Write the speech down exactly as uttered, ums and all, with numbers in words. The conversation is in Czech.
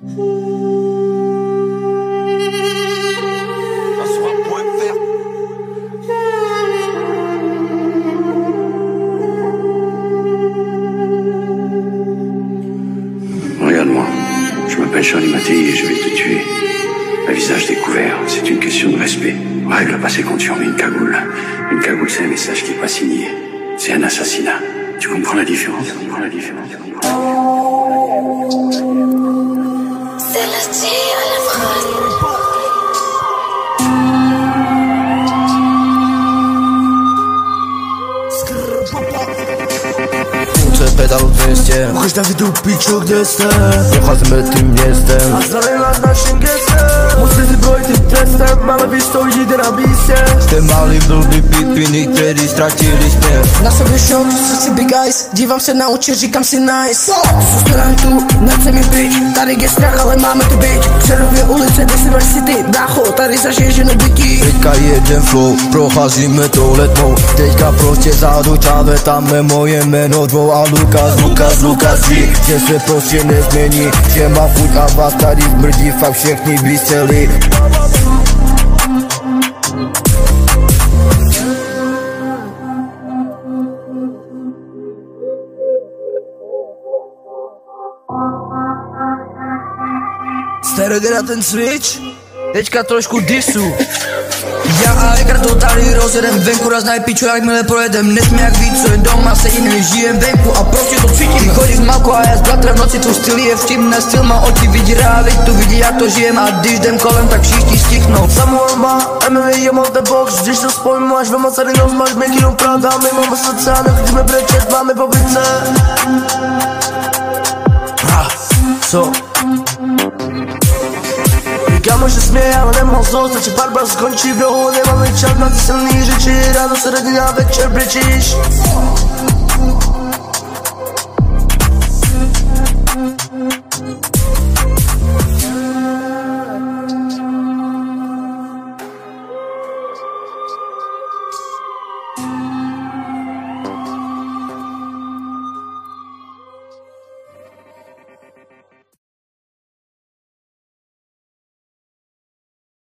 Regarde-moi, je m'appelle Charlie Mattei et je vais te tuer. À visage découvert, c'est une question de respect. Règle pas ses comptes sur une cagoule. Une cagoule, c'est un message qui n'est pas signé. C'est un assassinat. Tu comprends la différence? Tu comprends la différence? Tu comprends la différence? C'est la tea à la prod. Pedal dwieście. Chodź na widok piczu, gdzie jestem. Przechodzimy tym jestem. A zdalej nad naszym gestem. Musím si projít testem, ale víš to, jde na místě. Jste malý blbý pipiny, který ztratili směr. Na sobě šok, srdci big eyes. Dívám se na oči, říkám si nice. Zůstávám tu, nechce mi pryč. Tady je strach, ale máme tu bitch. Přerově ulice, Decibel City. Brácho, tady zažije ženu bytí. Teďka jeden flow, procházíme touhletou. Teďka prostě zádu čáve, tam je moje jméno dvou a Lukas, Lukas, Lukas ví, že se prostě nezmění. Že má chuť a vás tady zmrdí, fakt všechny vystřelí. Stereo jde na ten switch. Teďka trošku disu. Já a Ekar to tady rozjedem venku, raz najpiču, jakmile projedem. Nesmí jak víc, co jen doma se jiný žijem venku a prostě to cítím. Ty chodíš malko a já s bratrem v noci, tvůj styl je vtipný, styl má oči, vidí rávy, tu vidí jak to žijem a když jdem kolem, tak všichni stichnou. Samuelma, Emily, je mám the box, když to spojím, až vema celý nos, máš měkkýnou pravda, my máme srdce a nechodíme brečet, máme pobytce. Co? Kámo, že směje, ale nemohl zlost, stačí pár braz skončí v rohu, nemáme čas na ty silný řeči, ráno se rodina večer brečíš.